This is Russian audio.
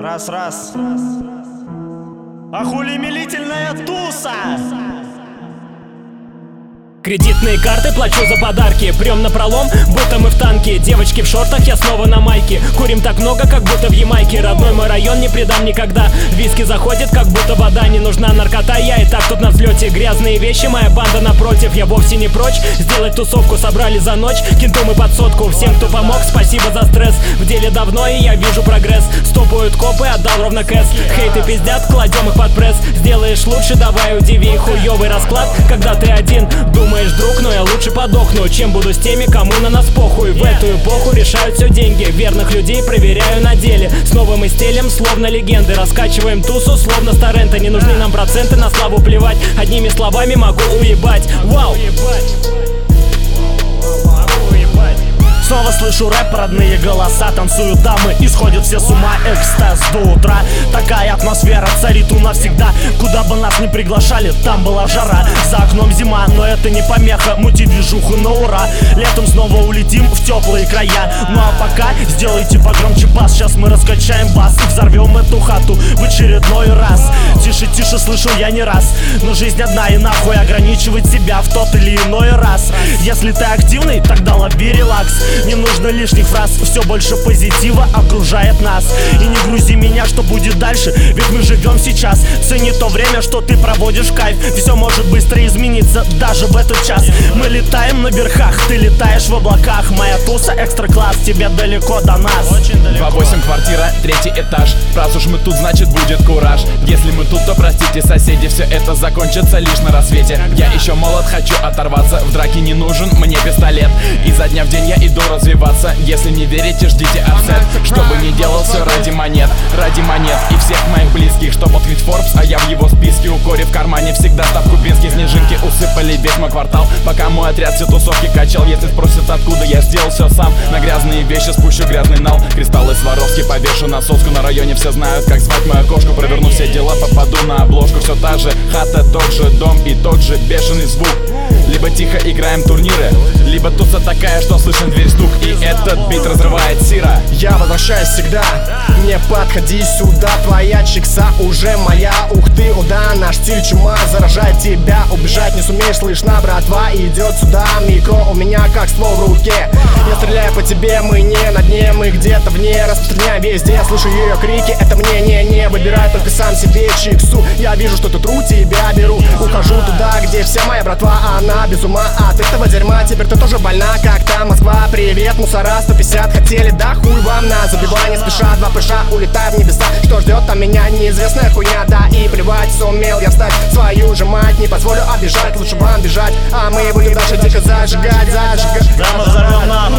Раз. Охулемелительная туса! Кредитные карты, плачу за подарки. Прям напролом, будто мы в танке. Девочки в шортах, я снова на майке. Курим так много, как будто в Ямайке. Родной мой район не предам никогда. Виски заходит, как будто вода. Не нужна наркота, я и так тут на взлете. Грязные вещи, моя банда напротив. Я вовсе не прочь сделать тусовку. Собрали за ночь, кенту мы под сотку. Всем, кто помог, спасибо за стресс. В деле давно, и я вижу прогресс. Стопают копы, отдал ровно кэс. Хейты пиздят, кладем их под пресс. Сделаешь лучше, давай удиви. Хуёвый расклад, когда ты один. Думаешь, друг, но я лучше подохну, чем буду с теми, кому на нас похуй. В эту эпоху решают все деньги. Верных людей проверяю на деле. Снова мы стелем, словно легенды. Раскачиваем тусу, словно с торрента. Не нужны нам проценты, на славу плевать. Одними словами могу уебать. Вау! Снова слышу рэп, родные голоса. Танцуют дамы, исходят все с ума. Экстаз до утра. Такая атмосфера царит у нас всегда. Куда бы нас ни приглашали, там была жара. За окном зима, но это не помеха. Мути движуху на ура. Летом снова улетим в теплые края. Ну а пока сделайте погромче бас. Сейчас мы раскачаем бас и взорвем эту хату в очередной раз. Тише, слышу я не раз. Но жизнь одна, и нахуй ограничивать себя в тот или иной раз. Если ты активный, тогда лови релакс. Не нужно лишних фраз, все больше позитива окружает нас. И не грузи меня, что будет дальше, ведь мы живем сейчас. Цени то время, что ты проводишь в кайф. Все может быстро измениться, даже в этот час. Мы летаем на верхах, ты летаешь в облаках. Моя туса экстра класс, тебе далеко до нас. 2-8 квартира, 3-й этаж. Раз уж мы тут, значит будет кураж. Если мы тут, то простите, соседи, все это закончится лишь на рассвете. Я еще молод, хочу оторваться, в драке не нужен мне пистолет. Изо дня в день я иду развиваться. Если не верите, ждите отсет. Что бы ни делал, все ради монет и всех моих близких. Чтоб открыть Forbes, а я в его списке. У Кори в кармане всегда став кубинский. Снежинки усыпали весь мой квартал, пока мой отряд все тусовки качал. Если спросят, откуда, я сделал все сам. На грязные вещи спущу грязный нал. Кристаллы Сваровски повешу на соску. На районе все знают, как звать мою кошку. Проверну все дела, попаду на обложку. Все та же хата, тот же дом и тот же бешеный звук. Либо тихо играем турниры, либо туса такая, что слышен дверь стук. И этот бит разрывает сира. Я возвращаюсь всегда, не подходи сюда. Твоя чикса уже моя. Ух ты, о да, наш стиль чума заражает тебя. Убежать не сумеешь, слышна, братва идет сюда. Микро у меня как ствол в руке. Я стреляю по тебе, мы не на дне, мы где-то вне. Распространяю везде, слышу ее крики. Это мне не выбирай только сам себе чиксу. Я вижу, что тут тру, тебя беру. Ухожу туда, где вся моя братва. Она без ума от этого дерьма. Теперь ты тоже больна, как там Москва. Привет, мусора, 150 хотели, да хуй вам на забивание. Спеша, 2 прыжа, улетаю в небеса. Что ждет там меня, неизвестная хуйня. Да и плевать, сумел я встать, свою же мать не позволю обижать. Лучше вам бежать, а мы будем дальше дико зажигать. Да, мы взорвем нахуй.